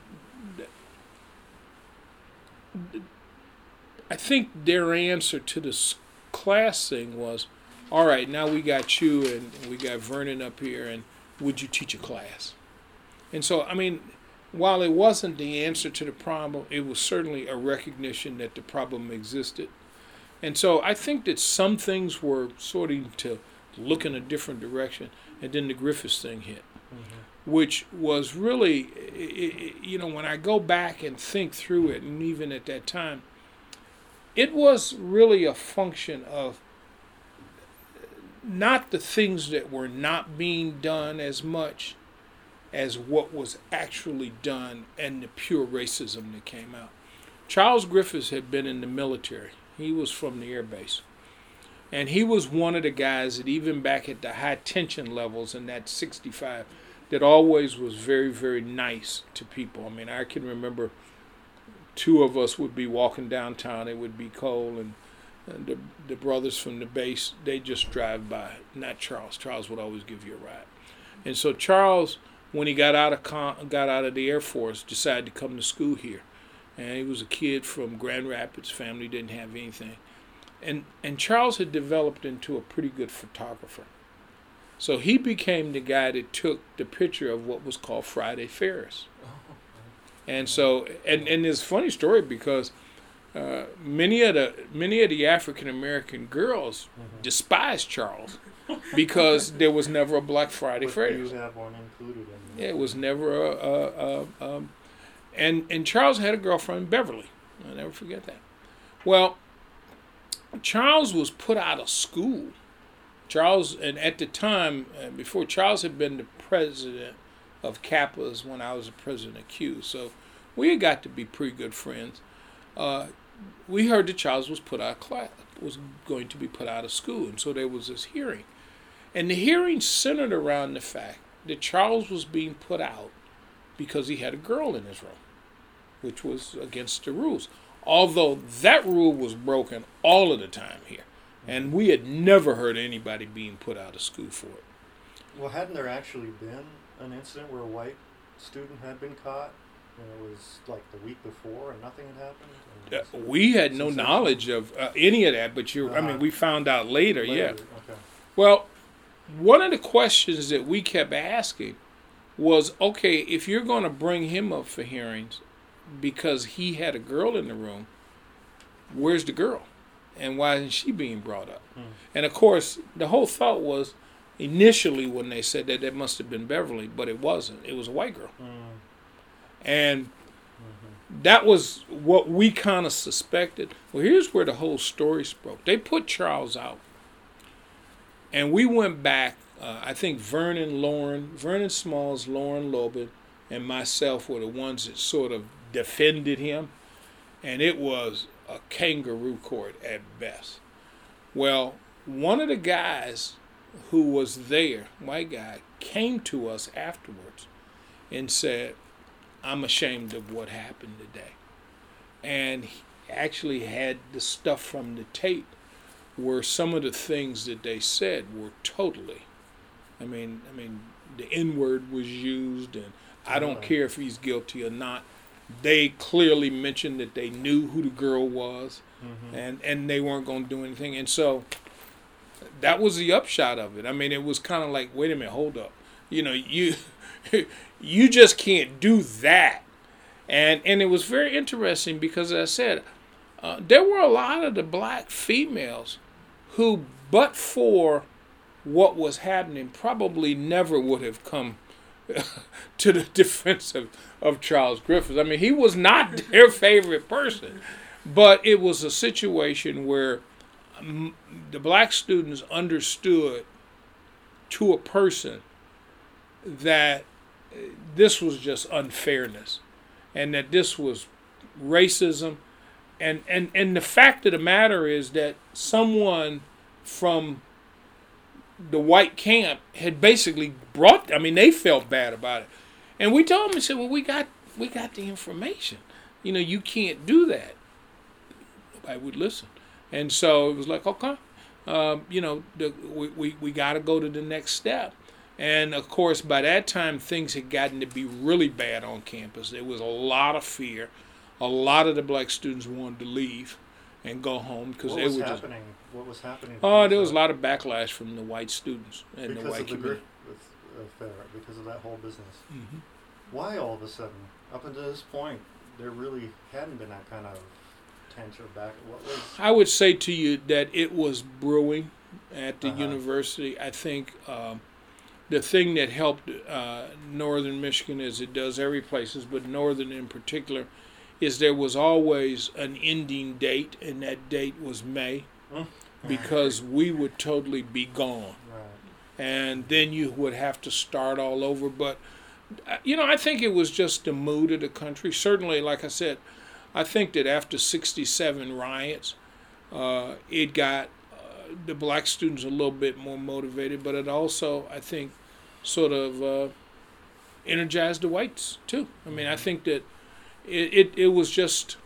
I think their answer to this class thing was, all right, now we got you and we got Vernon up here, and would you teach a class? And so, I mean, while it wasn't the answer to the problem, it was certainly a recognition that the problem existed. And so I think that some things were starting to look in a different direction, and then the Griffiths thing hit, mm-hmm. which was really, you know, when I go back and think through it, and even at that time, it was really a function of not the things that were not being done as much as what was actually done and the pure racism that came out. Charles Griffiths had been in the military. He was from the air base. And he was one of the guys that even back at the high tension levels in that sixty-five that always was very, very nice to people. I mean, I can remember two of us would be walking downtown. It would be Cole and, and the, the brothers from the base. They just drive by. Not Charles. Charles would always give you a ride. And so Charles, when he got out of con- got out of the Air Force, decided to come to school here. And he was a kid from Grand Rapids. Family didn't have anything. And and Charles had developed into a pretty good photographer. So he became the guy that took the picture of what was called Friday Ferris. And so, and, and it's a funny story because uh, many of the many of the African American girls mm-hmm. despised Charles because there was never a Black Friday Ferris. You have one included in Yeah, it was never a, a, a um, and and Charles had a girlfriend, Beverly. I'll never forget that. Well, Charles was put out of school. Charles, and at the time, uh, before Charles had been the president of Kappa's when I was the president of Q, so we had got to be pretty good friends. Uh, we heard that Charles was put out of class, was going to be put out of school, and so there was this hearing. And the hearing centered around the fact that Charles was being put out because he had a girl in his room, which was against the rules. Although that rule was broken all of the time here. And we had never heard anybody being put out of school for it. Well, hadn't there actually been an incident where a white student had been caught? And it was like the week before and nothing had happened? Uh, we had no knowledge of uh, any of that, but you, uh-huh. I mean, we found out later, later. yeah. Okay. Well, one of the questions that we kept asking was, okay, if you're going to bring him up for hearings because he had a girl in the room, where's the girl? And why isn't she being brought up? Hmm. And, of course, the whole thought was initially when they said that that must have been Beverly, but it wasn't. It was a white girl. Hmm. And mm-hmm. that was what we kind of suspected. Well, here's where the whole story broke. They put Charles out. And we went back, uh, I think Vernon, Lauren, Vernon Smalls, Lauren Lobin, and myself were the ones that sort of defended him. And it was a kangaroo court at best. Well, one of the guys who was there, white guy, came to us afterwards and said, I'm ashamed of what happened today. And he actually had the stuff from the tape where some of the things that they said were totally, I mean, I mean, the N-word was used, and I don't care if he's guilty or not. They clearly mentioned that they knew who the girl was, mm-hmm. and, and they weren't going to do anything. And so that was the upshot of it. I mean, it was kind of like, wait a minute, hold up. You know, you you just can't do that. And and it was very interesting because, as I said, uh, there were a lot of the black females who, but for what was happening, probably never would have come to the defense of, of Charles Griffith. I mean, he was not their favorite person, but it was a situation where um, the black students understood to a person that this was just unfairness and that this was racism. And, and, and the fact of the matter is that someone from the white camp had basically brought, I mean, they felt bad about it. And we told them, we said, well, we got we got the information. You know, you can't do that. Nobody would listen. And so it was like, okay, um, you know, the, we, we, we got to go to the next step. And, of course, by that time, things had gotten to be really bad on campus. There was a lot of fear. A lot of the black students wanted to leave and go home because they were just. Happening? What was happening? Oh, there was a lot of backlash from the white students and because the white of the community. Griffith affair, because of that whole business. Mm-hmm. Why all of a sudden, up until this point, there really hadn't been that kind of tension back? What was? I would say to you that it was brewing at the uh-huh. university. I think um, the thing that helped uh, Northern Michigan, as it does every places, but Northern in particular, is there was always an ending date, and that date was May, mm. because we would totally be gone. Right. And then you would have to start all over. But, you know, I think it was just the mood of the country. Certainly, like I said, I think that after sixty-seven riots, uh, it got uh, the black students a little bit more motivated, but it also, I think, sort of uh, energized the whites, too. I mean, I think that It, it it was just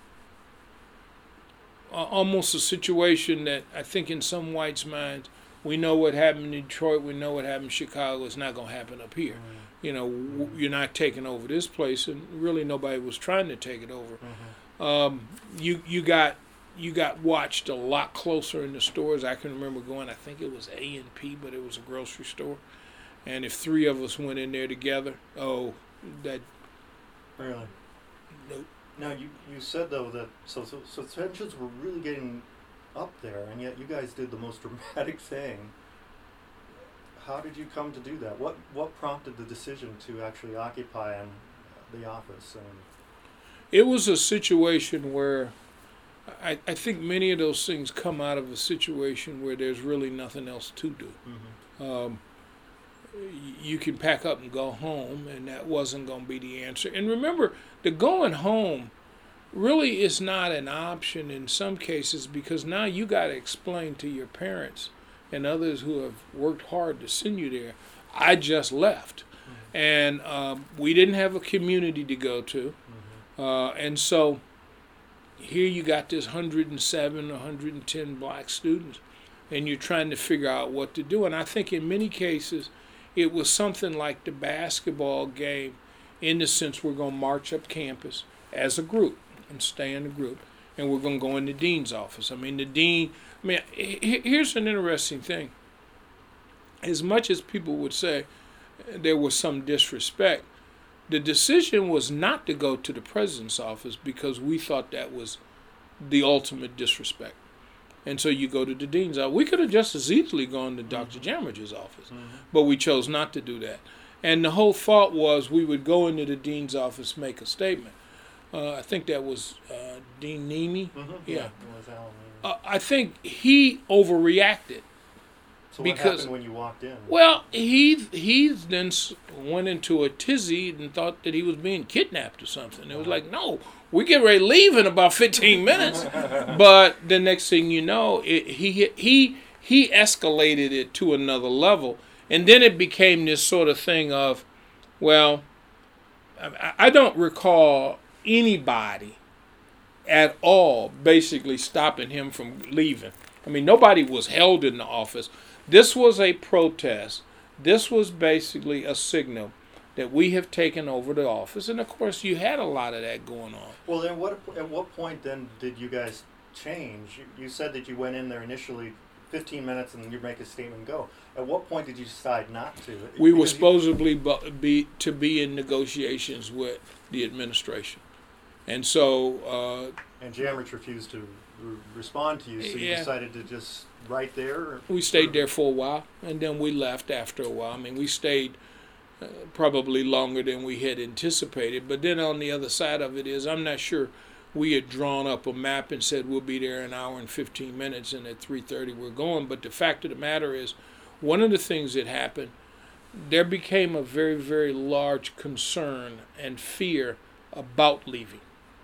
uh, almost a situation that I think in some whites' minds, we know what happened in Detroit, we know what happened in Chicago, it's not going to happen up here. Mm-hmm. You know, w- you're not taking over this place, and really nobody was trying to take it over. Mm-hmm. Um, you you got you got watched a lot closer in the stores. I can remember going, I think it was A and P, but it was a grocery store. And if three of us went in there together, oh, that... Really? Nope. Now, you, you said, though, that so, so so tensions were really getting up there, and yet you guys did the most dramatic thing. How did you come to do that? What what prompted the decision to actually occupy in the office? And it was a situation where I, I think many of those things come out of a situation where there's really nothing else to do. Mm-hmm. Um, you can pack up and go home, and that wasn't going to be the answer. And remember, the going home really is not an option in some cases, because now you got to explain to your parents and others who have worked hard to send you there, I just left. Mm-hmm. And um, we didn't have a community to go to. Mm-hmm. Uh, and so here you got this one hundred seven, one hundred ten black students, and you're trying to figure out what to do. And I think in many cases it was something like the basketball game, in the sense we're going to march up campus as a group and stay in the group, and we're going to go in the dean's office. I mean, the dean, I mean, here's an interesting thing. As much as people would say there was some disrespect, the decision was not to go to the president's office because we thought that was the ultimate disrespect. And so you go to the dean's office. We could have just as easily gone to Doctor Mm-hmm. Jamridge's office, mm-hmm. but we chose not to do that. And the whole thought was we would go into the dean's office, make a statement. Uh, I think that was uh, Dean Nemi. Mm-hmm. Yeah. yeah. It was Alan Nemi. Uh, I think he overreacted. So because, what happened when you walked in? Well, he he then went into a tizzy and thought that he was being kidnapped or something. It was like, no, we get ready to leave in about fifteen minutes. But the next thing you know, it, he he he escalated it to another level, and then it became this sort of thing of, well, I, I don't recall anybody at all basically stopping him from leaving. I mean, nobody was held in the office. This was a protest. This was basically a signal that we have taken over the office. And, of course, you had a lot of that going on. Well, then what, at what point then did you guys change? You, you said that you went in there initially fifteen minutes and you make a statement and go. At what point did you decide not to? We were supposedly you, be to be in negotiations with the administration. And so... Uh, and Jamridge refused to re- respond to you, so you yeah. decided to just right there? Or, we stayed or? there for a while, and then we left after a while. I mean, we stayed uh, probably longer than we had anticipated. But then on the other side of it is, I'm not sure we had drawn up a map and said we'll be there an hour and fifteen minutes, and at three thirty we're going. But the fact of the matter is, one of the things that happened, there became a very, very large concern and fear about leaving.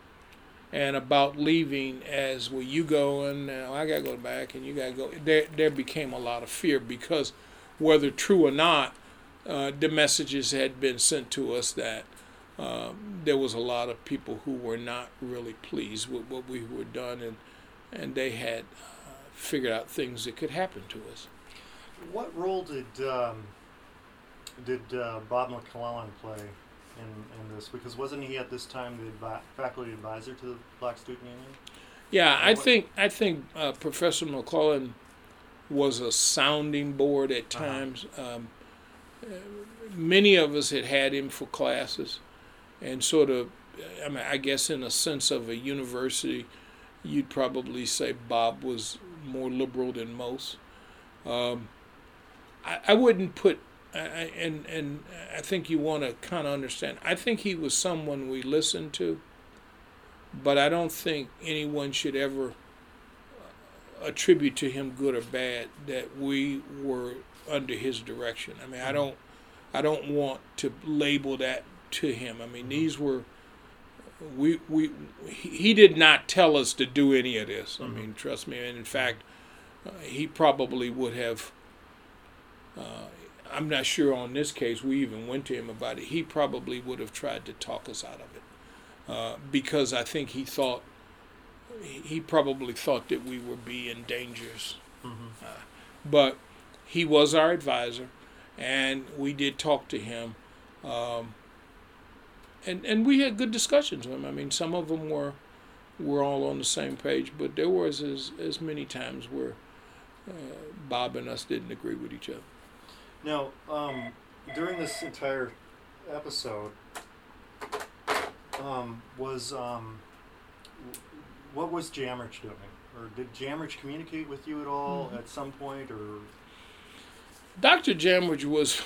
And about leaving as, well, you go and uh, I got to go back and you got to go. There, there became a lot of fear because, whether true or not, uh, the messages had been sent to us that uh, there was a lot of people who were not really pleased with what we were done, and and they had uh, figured out things that could happen to us. What role did um, did uh, Bob McClellan play in, in this? Because wasn't he at this time the advi- faculty advisor to the Black Student Union? Yeah, I think I think uh, Professor McClellan was a sounding board at times. Uh-huh. Um, uh, many of us had had him for classes, and sort of, I mean, I guess in a sense of a university, you'd probably say Bob was more liberal than most. Um, I, I wouldn't put. I, and and I think you want to kind of understand. I think he was someone we listened to, but I don't think anyone should ever attribute to him, good or bad, that we were under his direction. I mean, I don't, I don't want to label that to him. I mean, these were, we we he did not tell us to do any of this. I mean, trust me. And in fact, uh, he probably would have. Uh, I'm not sure on this case we even went to him about it. He probably would have tried to talk us out of it uh, because I think he thought, he probably thought that we were being dangerous. Mm-hmm. Uh, but he was our advisor, and we did talk to him. Um, and and we had good discussions with him. I mean, some of them were were all on the same page, but there was as, as many times where uh, Bob and us didn't agree with each other. Now, um, during this entire episode, um, was um, what was Jamridge doing, or did Jamridge communicate with you at all mm-hmm. at some point, or? Doctor Jamridge was.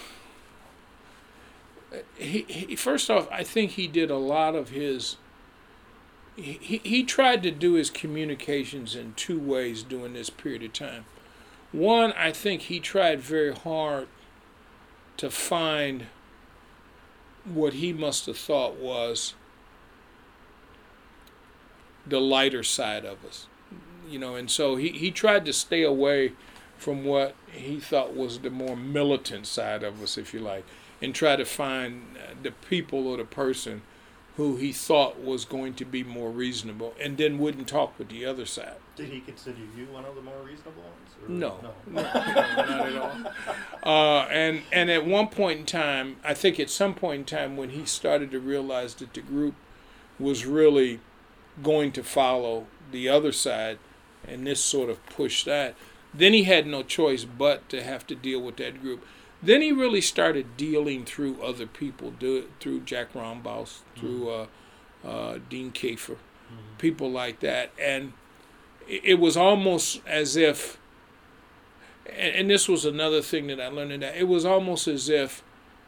He, he first off, I think he did a lot of his. He, he he tried to do his communications in two ways during this period of time. One, I think he tried very hard to find what he must have thought was the lighter side of us, you know, and so he, he tried to stay away from what he thought was the more militant side of us, if you like, and try to find the people or the person who he thought was going to be more reasonable, and then wouldn't talk with the other side. Did he consider you one of the more reasonable ones? Or no, no, no, not at all. Uh, and and at one point in time, I think at some point in time when he started to realize that the group was really going to follow the other side, and this sort of pushed that, then he had no choice but to have to deal with that group. Then he really started dealing through other people, do, through Jack Rombaus, through uh, uh, Dean Kafer, mm-hmm. people like that. And it, it was almost as if, and, and this was another thing that I learned in that, it was almost as if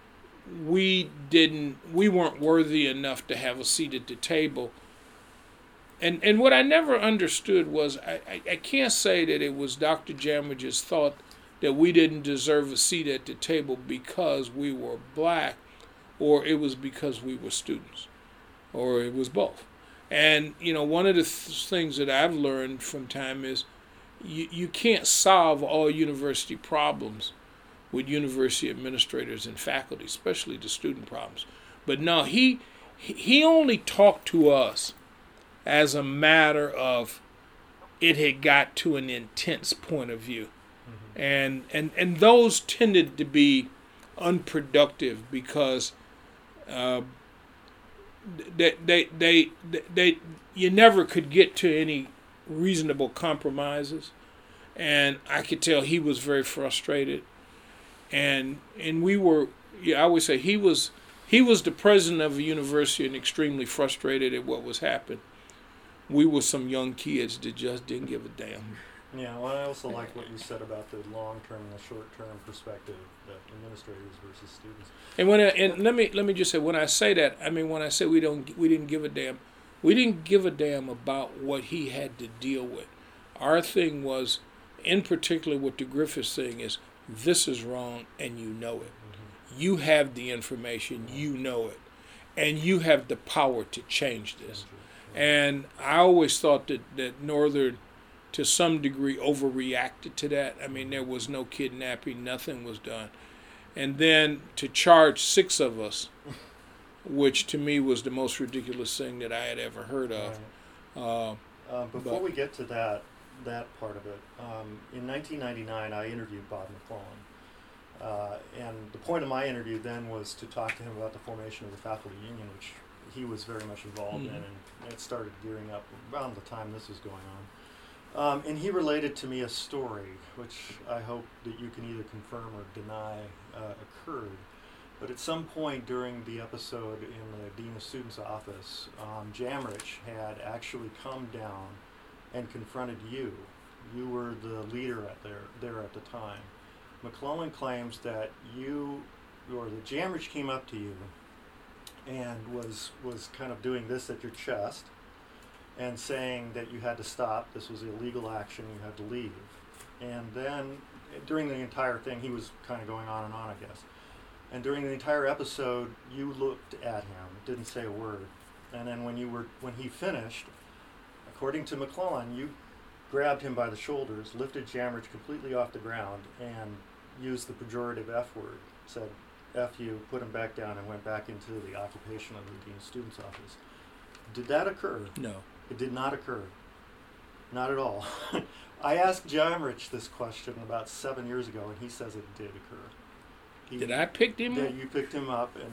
we didn't, we weren't worthy enough to have a seat at the table. And and what I never understood was, I, I, I can't say that it was Doctor Jamridge's thought that we didn't deserve a seat at the table because we were black, or it was because we were students, or it was both. And, you know, one of the th- things that I've learned from time is you, you can't solve all university problems with university administrators and faculty, especially the student problems. But no, he he only talked to us as a matter of it had got to an intense point of view. Mm-hmm. And, and and those tended to be unproductive because uh, they, they, they, they, they, you never could get to any reasonable compromises. And I could tell he was very frustrated. And and we were, yeah, I would say he was he was the president of a university and extremely frustrated at what was happening. We were some young kids that just didn't give a damn. Yeah, well, I also like what you said about the long-term and the short-term perspective, that administrators versus students. And when I, and let me let me just say, when I say that, I mean when I say we don't we didn't give a damn, we didn't give a damn about what he had to deal with. Our thing was, in particular, with the Griffiths thing is, this is wrong and you know it. Mm-hmm. You have the information, mm-hmm. you know it, and you have the power to change this. Mm-hmm. And I always thought that, that Northern, to some degree, overreacted to that. I mean, there was no kidnapping, nothing was done. And then to charge six of us, which to me was the most ridiculous thing that I had ever heard of. Right. Uh, uh, before but, we get to that that part of it, um, in nineteen ninety-nine I interviewed Bob McClellan. Uh, and the point of my interview then was to talk to him about the formation of the faculty union, which he was very much involved mm-hmm. in, and it started gearing up around the time this was going on. Um, and he related to me a story, which I hope that you can either confirm or deny uh, occurred. But at some point during the episode in the Dean of Students' office, um, Jamrich had actually come down and confronted you. You were the leader at there, there at the time. McClellan claims that you, or that Jamrich came up to you and was was kind of doing this at your chest and saying that you had to stop, this was illegal action, you had to leave. And then during the entire thing, he was kind of going on and on, I guess. And during the entire episode, you looked at him, didn't say a word. And then when you were when he finished, according to McClellan, you grabbed him by the shoulders, lifted Jamrich completely off the ground, and used the pejorative F word, said, F you, put him back down, and went back into the occupation of the Dean's Students' office. Did that occur? No. It did not occur. Not at all. I asked Jamrich this question about seven years ago, and he says it did occur. He, did I pick him yeah, up? Yeah, you picked him up, and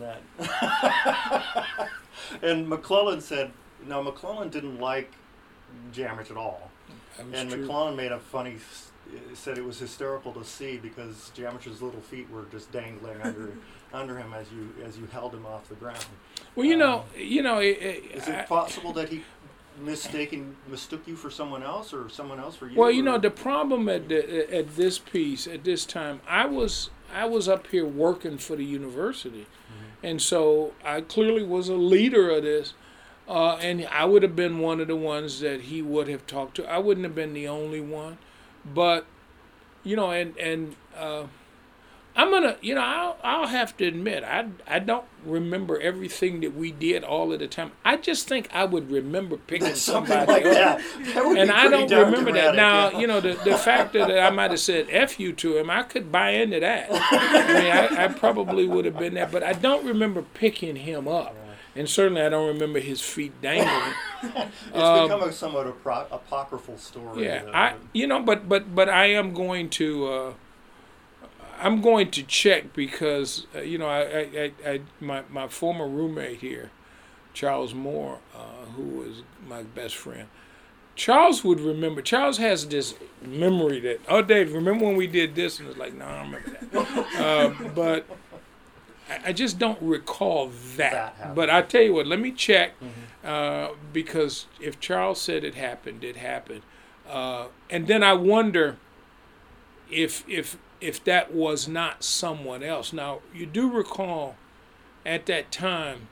that. And McClellan said, no, McClellan didn't like Jamrich at all. And true. McClellan made a funny, said it was hysterical to see because Jamrich's little feet were just dangling under under him as you as you held him off the ground. Well, you um, know, you know, it, it, is it I, possible that he mistaken mistook you for someone else, or someone else for you? Well, you or? know, the problem at the, at this piece at this time, I was I was up here working for the university, mm-hmm. and so I clearly was a leader of this. Uh, and I would have been one of the ones that he would have talked to. I wouldn't have been the only one. But, you know, and, and uh, I'm gonna, you know, I'll, I'll have to admit, I, I don't remember everything that we did all of the time. I just think I would remember picking somebody like up, that. That would and be I pretty don't darn remember dramatic, that. Now, yeah. you know, the the fact that I might have said "f you" to him, I could buy into that. I mean, I, I probably would have been that, but I don't remember picking him up, and certainly I don't remember his feet dangling. It's Um, become a somewhat apro- apocryphal story. Yeah, though. I you know, but but but I am going to uh, I'm going to check because uh, you know I, I, I, I my my former roommate here, Charles Moore, uh, who was my best friend. Charles would remember. Charles has this memory that, oh, Dave, remember when we did this? And it's like, no, I don't remember that. uh, but I, I just don't recall that. That happened. But I tell you what, let me check Mm-hmm. uh, because if Charles said it happened, it happened. Uh, and then I wonder if if if that was not someone else. Now, you do recall at that time,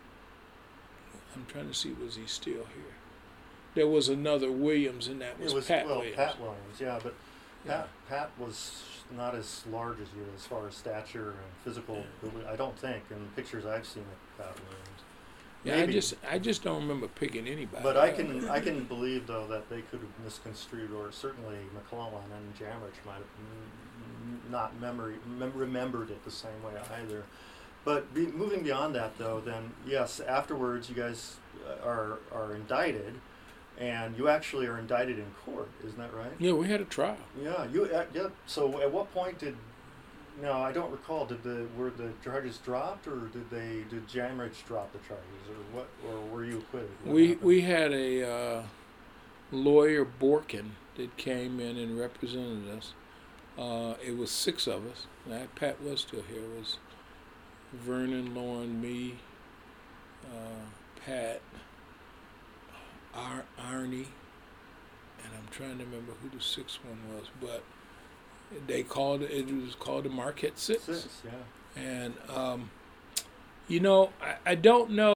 I'm trying to see, was he still here? There was another Williams, and that was, It was Pat well, Williams. Pat Williams, yeah, but Yeah. Pat, Pat was not as large as you as far as stature and physical. I don't think in the pictures I've seen of Pat Williams. Yeah, Maybe. I just I just don't remember picking anybody. But I up. can I can believe though that they could have misconstrued, or certainly McClellan and Jamrich might have m- m- not memory mem- remembered it the same way either. But be, moving beyond that though, then yes, afterwards you guys uh, are are indicted, and you actually are indicted in court, isn't that right? Yeah, we had a trial. Yeah, you uh, yeah. So at what point did? No, I don't recall. Did the were the charges dropped, or did they did Jamrich drop the charges, or what? Or were you acquitted? What We happened? we had a uh, lawyer, Borkin, that came in and represented us. Uh, it was six of us. Now, Pat was still here. It was Vernon, Lauren, me, uh, Pat, Ar- Arnie, and I'm trying to remember who the sixth one was, but they called it, it was called the Marquette Six. Six, yeah. And, um, you know, I, I don't know.